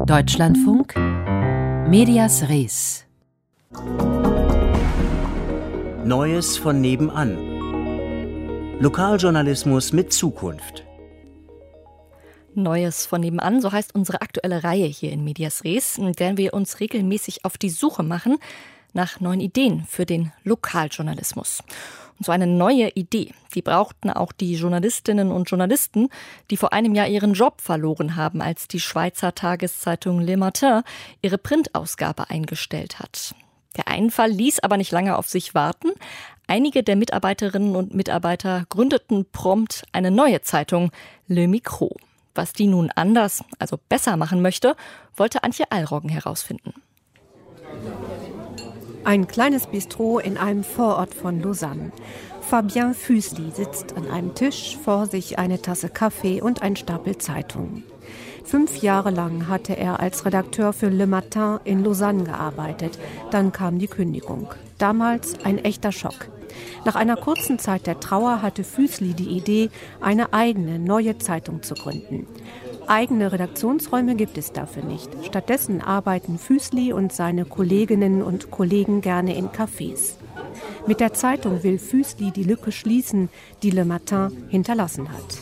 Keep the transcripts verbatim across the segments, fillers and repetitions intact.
Deutschlandfunk Medias Res. Neues von nebenan. Lokaljournalismus mit Zukunft. Neues von nebenan, so heißt unsere aktuelle Reihe hier in Medias Res, in der wir uns regelmäßig auf die Suche machen nach neuen Ideen für den Lokaljournalismus. Und so eine neue Idee, die brauchten auch die Journalistinnen und Journalisten, die vor einem Jahr ihren Job verloren haben, als die Schweizer Tageszeitung Le Matin ihre Printausgabe eingestellt hat. Der Einfall ließ aber nicht lange auf sich warten. Einige der Mitarbeiterinnen und Mitarbeiter gründeten prompt eine neue Zeitung, Le Micro. Was die nun anders, also besser machen möchte, wollte Antje Allroggen herausfinden. Ein kleines Bistro in einem Vorort von Lausanne. Fabien Füssli sitzt an einem Tisch, vor sich eine Tasse Kaffee und ein Stapel Zeitungen. Fünf Jahre lang hatte er als Redakteur für Le Matin in Lausanne gearbeitet. Dann kam die Kündigung. Damals ein echter Schock. Nach einer kurzen Zeit der Trauer hatte Füssli die Idee, eine eigene, neue Zeitung zu gründen. Eigene Redaktionsräume gibt es dafür nicht. Stattdessen arbeiten Füssli und seine Kolleginnen und Kollegen gerne in Cafés. Mit der Zeitung will Füssli die Lücke schließen, die Le Matin hinterlassen hat.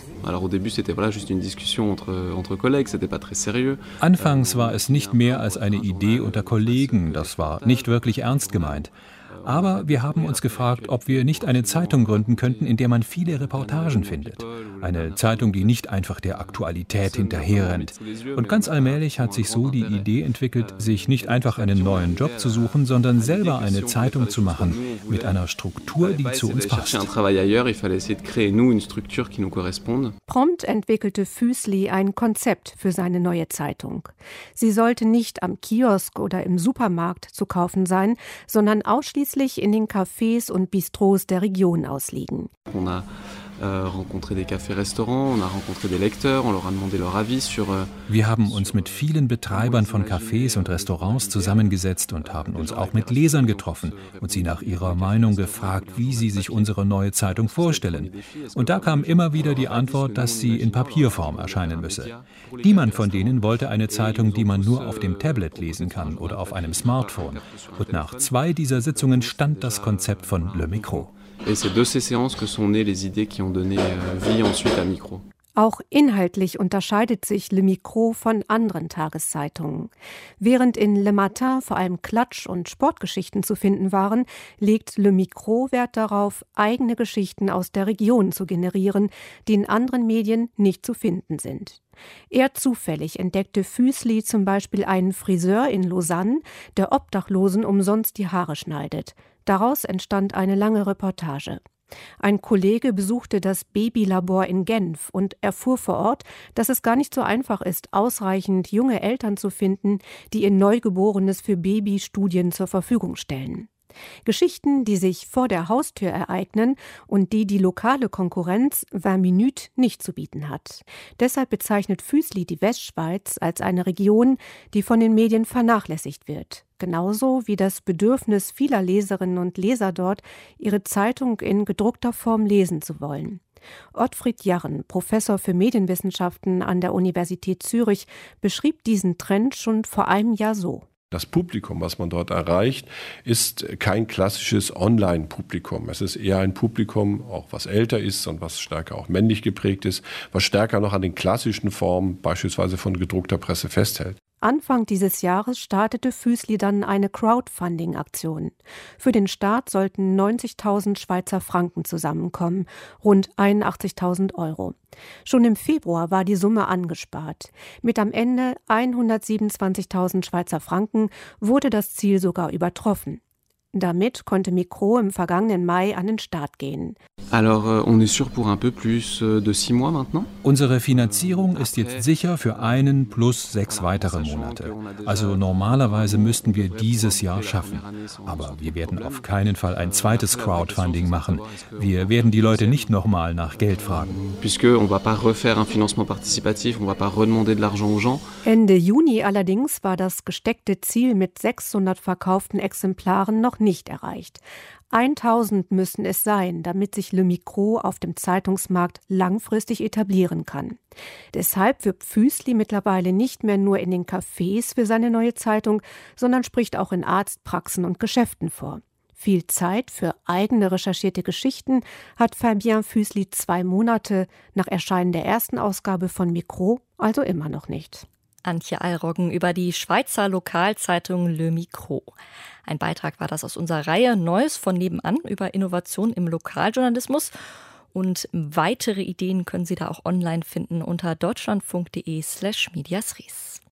Anfangs war es nicht mehr als eine Idee unter Kollegen, das war nicht wirklich ernst gemeint. Aber wir haben uns gefragt, ob wir nicht eine Zeitung gründen könnten, in der man viele Reportagen findet. Eine Zeitung, die nicht einfach der Aktualität hinterherrennt. Und ganz allmählich hat sich so die Idee entwickelt, sich nicht einfach einen neuen Job zu suchen, sondern selber eine Zeitung zu machen, mit einer Struktur, die zu uns passt. Prompt entwickelte Füssli ein Konzept für seine neue Zeitung. Sie sollte nicht am Kiosk oder im Supermarkt zu kaufen sein, sondern ausschließlich in den Cafés und Bistros der Region ausliegen. Wir haben uns mit vielen Betreibern von Cafés und Restaurants zusammengesetzt und haben uns auch mit Lesern getroffen und sie nach ihrer Meinung gefragt, wie sie sich unsere neue Zeitung vorstellen. Und da kam immer wieder die Antwort, dass sie in Papierform erscheinen müsse. Niemand von denen wollte eine Zeitung, die man nur auf dem Tablet lesen kann oder auf einem Smartphone. Und nach zwei dieser Sitzungen stand das Konzept von Le Micro. Et c'est de ces séances que sont nées les idées qui ont donné vie ensuite à Micro. Auch inhaltlich unterscheidet sich Le Micro von anderen Tageszeitungen. Während in Le Matin vor allem Klatsch- und Sportgeschichten zu finden waren, legt Le Micro Wert darauf, eigene Geschichten aus der Region zu generieren, die in anderen Medien nicht zu finden sind. Eher zufällig entdeckte Füssli zum Beispiel einen Friseur in Lausanne, der Obdachlosen umsonst die Haare schneidet. Daraus entstand eine lange Reportage. Ein Kollege besuchte das Babylabor in Genf und erfuhr vor Ort, dass es gar nicht so einfach ist, ausreichend junge Eltern zu finden, die ihr Neugeborenes für Babystudien zur Verfügung stellen. Geschichten, die sich vor der Haustür ereignen und die die lokale Konkurrenz vingt Minutes nicht zu bieten hat. Deshalb bezeichnet Füssli die Westschweiz als eine Region, die von den Medien vernachlässigt wird. Genauso wie das Bedürfnis vieler Leserinnen und Leser dort, ihre Zeitung in gedruckter Form lesen zu wollen. Ottfried Jarren, Professor für Medienwissenschaften an der Universität Zürich, beschrieb diesen Trend schon vor einem Jahr so. Das Publikum, was man dort erreicht, ist kein klassisches Online-Publikum. Es ist eher ein Publikum, auch was älter ist und was stärker auch männlich geprägt ist, was stärker noch an den klassischen Formen, beispielsweise von gedruckter Presse, festhält. Anfang dieses Jahres startete Füssli dann eine Crowdfunding-Aktion. Für den Start sollten neunzigtausend Schweizer Franken zusammenkommen, rund einundachtzigtausend Euro. Schon im Februar war die Summe angespart. Mit am Ende hundertsiebenundzwanzigtausend Schweizer Franken wurde das Ziel sogar übertroffen. Damit konnte Micro im vergangenen Mai an den Start gehen. Alors, on est sûr pour un peu plus de six mois maintenant? Unsere Finanzierung ist jetzt sicher für einen plus sechs weitere Monate. Also normalerweise müssten wir dieses Jahr schaffen. Aber wir werden auf keinen Fall ein zweites Crowdfunding machen. Wir werden die Leute nicht nochmal nach Geld fragen. Puisque on va pas refaire un financement participatif, on va pas redemander de l'argent aux gens. Ende Juni allerdings war das gesteckte Ziel mit sechshundert verkauften Exemplaren noch nicht erreicht. tausend müssen es sein, damit sich Le Micro auf dem Zeitungsmarkt langfristig etablieren kann. Deshalb wirbt Füßli mittlerweile nicht mehr nur in den Cafés für seine neue Zeitung, sondern spricht auch in Arztpraxen und Geschäften vor. Viel Zeit für eigene recherchierte Geschichten hat Fabien Füßli zwei Monate nach Erscheinen der ersten Ausgabe von Micro also immer noch nicht. Antje Allroggen über die Schweizer Lokalzeitung Le Micro. Ein Beitrag war das aus unserer Reihe Neues von nebenan über Innovation im Lokaljournalismus. Und weitere Ideen können Sie da auch online finden unter deutschlandfunk.de slash mediasres.